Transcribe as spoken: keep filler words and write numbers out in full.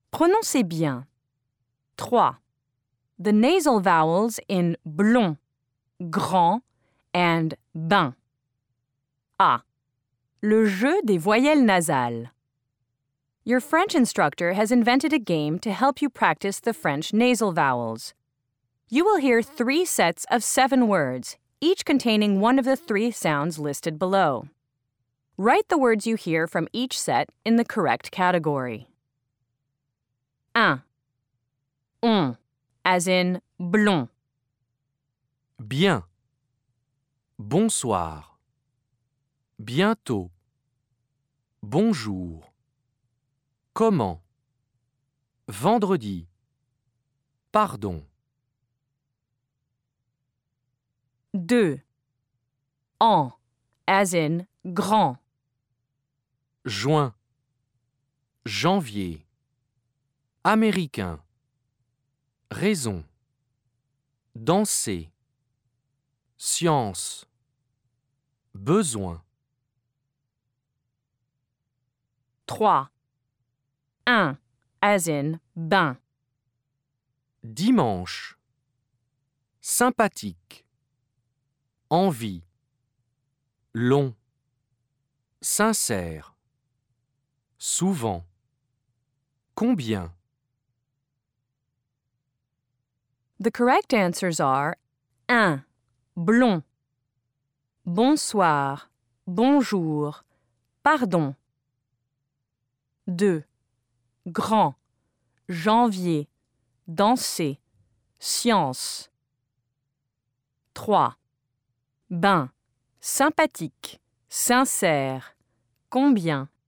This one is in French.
Prononcez bien. trois. The nasal vowels in blond, grand and bain. A. Le jeu des voyelles nasales. Your French instructor has invented a game to help you practice the French nasal vowels. You will hear three sets of seven words, each containing one of the three sounds listed below. Write the words you hear from each set in the correct category. un. On, as in blond. Bien. Bonsoir. Bientôt. Bonjour. Comment? Vendredi. Pardon. deux. En, as in grand. Juin. Janvier. Américain. Raison. Danser. Science. Besoin. trois. Un, as in bain. Dimanche. Sympathique. Envie. Long. Sincère. Souvent. Combien? The correct answers are un. Blond. Bonsoir. Bonjour. Pardon. deux. Grand. Janvier. Danser. Science. trois. Bain. Sympathique. Sincère. Combien?